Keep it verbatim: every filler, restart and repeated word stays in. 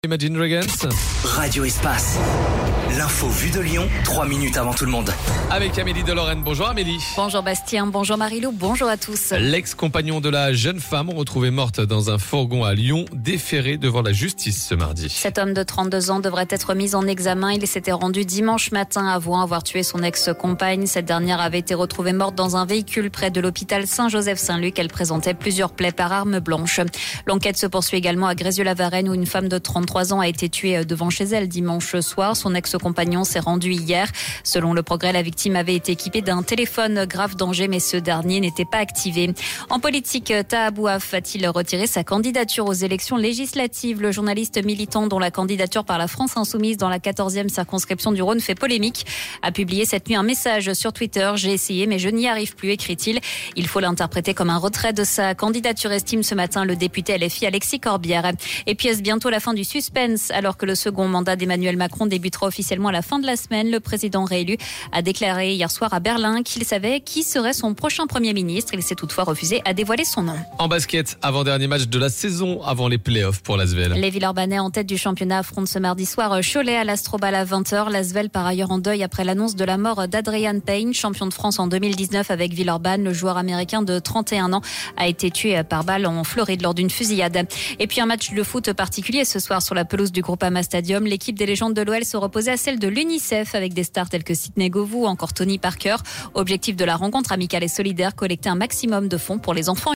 Imagine Dragons. Radio Espace. L'info vue de Lyon, trois minutes avant tout le monde. Avec Amélie de Lorraine. Bonjour Amélie. Bonjour Bastien, bonjour Marilou, bonjour à tous. L'ex-compagnon de la jeune femme retrouvée morte dans un fourgon à Lyon, déféré devant la justice ce mardi. Cet homme de trente-deux ans devrait être mis en examen. Il s'était rendu dimanche matin avouant avoir tué son ex-compagne. Cette dernière avait été retrouvée morte dans un véhicule près de l'hôpital Saint-Joseph-Saint-Luc. Elle présentait plusieurs plaies par arme blanche. L'enquête se poursuit également à Grézieux-la-Varenne où une femme de trente-trois ans a été tuée devant chez elle dimanche soir. Son ex-compagnon s'est rendu hier. Selon Le Progrès, la victime avait été équipée d'un téléphone grave danger, mais ce dernier n'était pas activé. En politique, Taha Bouaf a-t-il retiré sa candidature aux élections législatives? Le journaliste militant dont la candidature par la France Insoumise dans la quatorzième circonscription du Rhône fait polémique a publié cette nuit un message sur Twitter. J'ai essayé, mais je n'y arrive plus, écrit-il. Il faut l'interpréter comme un retrait de sa candidature, estime ce matin le député L F I Alexis Corbière. Et puis est-ce bientôt la fin du suspense? Alors que le second mandat d'Emmanuel Macron débutera officiellement à la fin de la semaine, le président réélu a déclaré hier soir à Berlin qu'il savait qui serait son prochain Premier ministre. Il s'est toutefois refusé à dévoiler son nom. En basket, avant-dernier match de la saison avant les playoffs pour l'Asvel. Les Villeurbanais en tête du championnat affrontent ce mardi soir Cholet à l'Astrobal à vingt heures. L'Asvel par ailleurs en deuil après l'annonce de la mort d'Adrian Payne, champion de France en deux mille dix-neuf avec Villeurbanne. Le joueur américain de trente et un ans a été tué par balle en Floride lors d'une fusillade. Et puis un match de foot particulier ce soir sur la pelouse du Groupama Stadium. L'équipe des légendes de l'O L se reposait à celle de l'UNICEF avec des stars tels que Sidney Govou, encore Tony Parker. Objectif de la rencontre amicale et solidaire, collecter un maximum de fonds pour les enfants.